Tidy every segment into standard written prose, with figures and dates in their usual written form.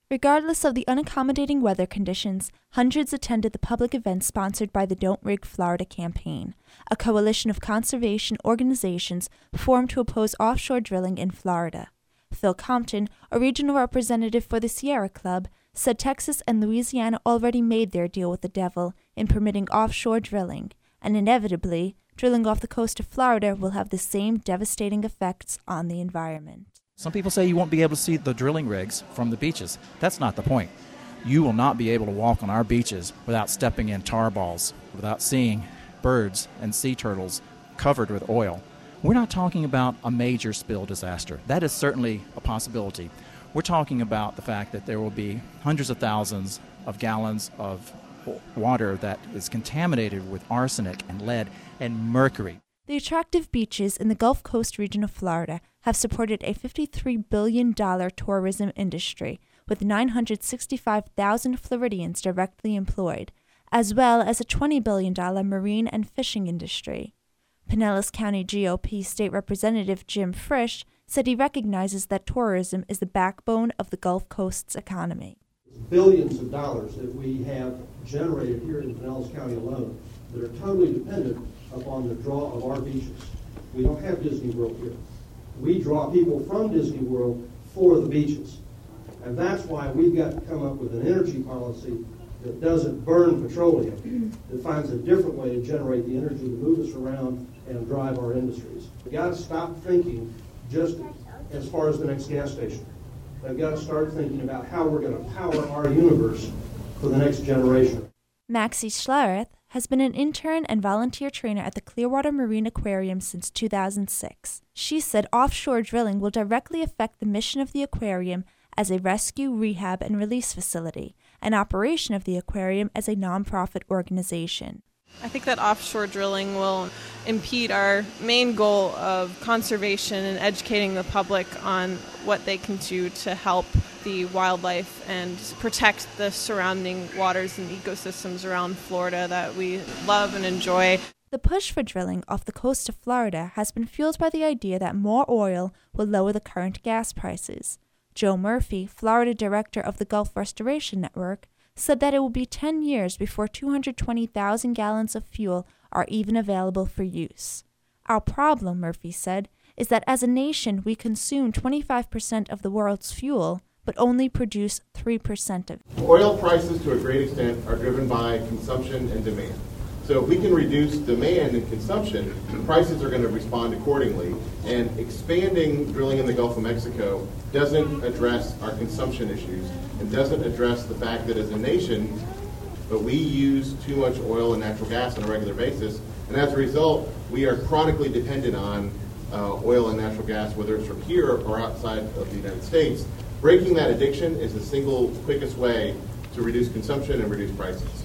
Regardless of the unaccommodating weather conditions, hundreds attended the public event sponsored by the Don't Rig Florida campaign, a coalition of conservation organizations formed to oppose offshore drilling in Florida. Phil Compton, a regional representative for the Sierra Club, said Texas and Louisiana already made their deal with the devil in permitting offshore drilling, and inevitably, drilling off the coast of Florida will have the same devastating effects on the environment. Some people say you won't be able to see the drilling rigs from the beaches. That's not the point. You will not be able to walk on our beaches without stepping in tar balls, without seeing birds and sea turtles covered with oil. We're not talking about a major spill disaster. That is certainly a possibility. We're talking about the fact that there will be hundreds of thousands of gallons of water that is contaminated with arsenic and lead and mercury. The attractive beaches in the Gulf Coast region of Florida have supported a $53 billion tourism industry, with 965,000 Floridians directly employed, as well as a $20 billion marine and fishing industry. Pinellas County GOP State Representative Jim Frisch said he recognizes that tourism is the backbone of the Gulf Coast's economy. Billions of dollars that we have generated here in Pinellas County alone that are totally dependent upon the draw of our beaches. We don't have Disney World here. We draw people from Disney World for the beaches. And that's why we've got to come up with an energy policy that doesn't burn petroleum, that finds a different way to generate the energy to move us around and drive our industries. We've got to stop thinking just as far as the next gas station. We've got to start thinking about how we're going to power our universe for the next generation. Maxie Schlereth has been an intern and volunteer trainer at the Clearwater Marine Aquarium since 2006. She said offshore drilling will directly affect the mission of the aquarium as a rescue, rehab, and release facility, and operation of the aquarium as a nonprofit organization. I think that offshore drilling will impede our main goal of conservation and educating the public on what they can do to help the wildlife and protect the surrounding waters and ecosystems around Florida that we love and enjoy. The push for drilling off the coast of Florida has been fueled by the idea that more oil will lower the current gas prices. Joe Murphy, Florida director of the Gulf Restoration Network, said that it will be 10 years before 220,000 gallons of fuel are even available for use. Our problem, Murphy said, is that as a nation we consume 25% of the world's fuel, but only produce 3% of it. Oil prices, to a great extent, are driven by consumption and demand. So if we can reduce demand and consumption, prices are going to respond accordingly. And expanding drilling in the Gulf of Mexico doesn't address our consumption issues and doesn't address the fact that as a nation, but we use too much oil and natural gas on a regular basis. And as a result, we are chronically dependent on oil and natural gas, whether it's from here or outside of the United States. Breaking that addiction is the single quickest way to reduce consumption and reduce prices.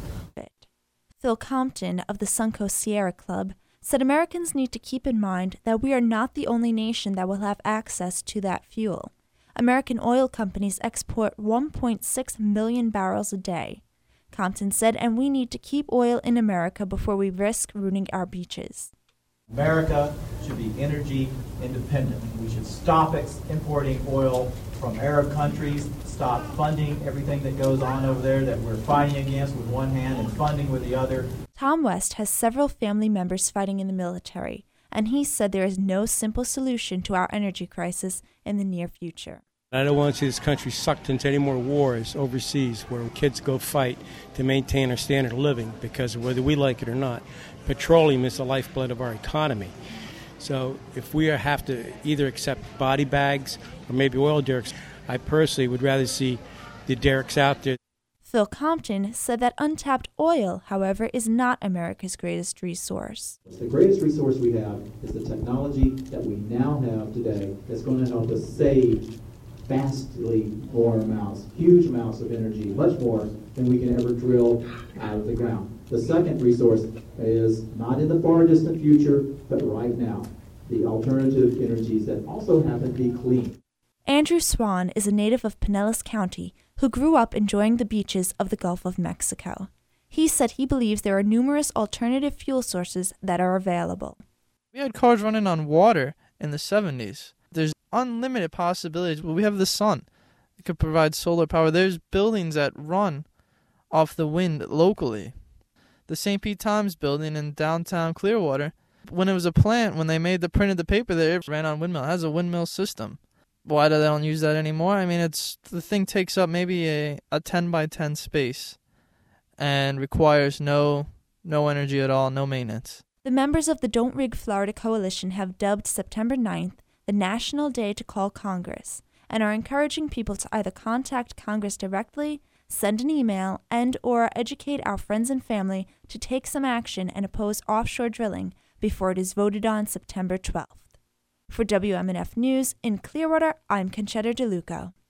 Phil Compton of the Suncoast Sierra Club said Americans need to keep in mind that we are not the only nation that will have access to that fuel. American oil companies export 1.6 million barrels a day. Compton said, and we need to keep oil in America before we risk ruining our beaches. America should be energy independent. We should stop importing oil from Arab countries, stop funding everything that goes on over there that we're fighting against with one hand and funding with the other. Tom West has several family members fighting in the military, and he said there is no simple solution to our energy crisis in the near future. I don't want to see this country sucked into any more wars overseas where kids go fight to maintain our standard of living because whether we like it or not, petroleum is the lifeblood of our economy. So if we have to either accept body bags or maybe oil derricks, I personally would rather see the derricks out there. Phil Compton said that untapped oil, however, is not America's greatest resource. The greatest resource we have is the technology that we now have today that's going to help us save vastly more amounts, huge amounts of energy, much more than we can ever drill out of the ground. The second resource is not in the far distant future, but right now, the alternative energies that also happen to be clean. Andrew Swan is a native of Pinellas County who grew up enjoying the beaches of the Gulf of Mexico. He said he believes there are numerous alternative fuel sources that are available. We had cars running on water in the 70s. There's unlimited possibilities. Well, we have the sun. could provide solar power. There's buildings that run off the wind locally. The St. Pete Times building in downtown Clearwater, when it was a plant, when they printed the paper there, it ran on windmill. It has a windmill system. Why do they don't use that anymore? I mean, the thing takes up maybe a 10 by 10 space and requires no energy at all, no maintenance. The members of the Don't Rig Florida Coalition have dubbed September 9th the National Day to Call Congress and are encouraging people to either contact Congress directly, send an email, and or educate our friends and family to take some action and oppose offshore drilling before it is voted on September 12th. For WMNF News in Clearwater, I'm Conchetta DeLuco.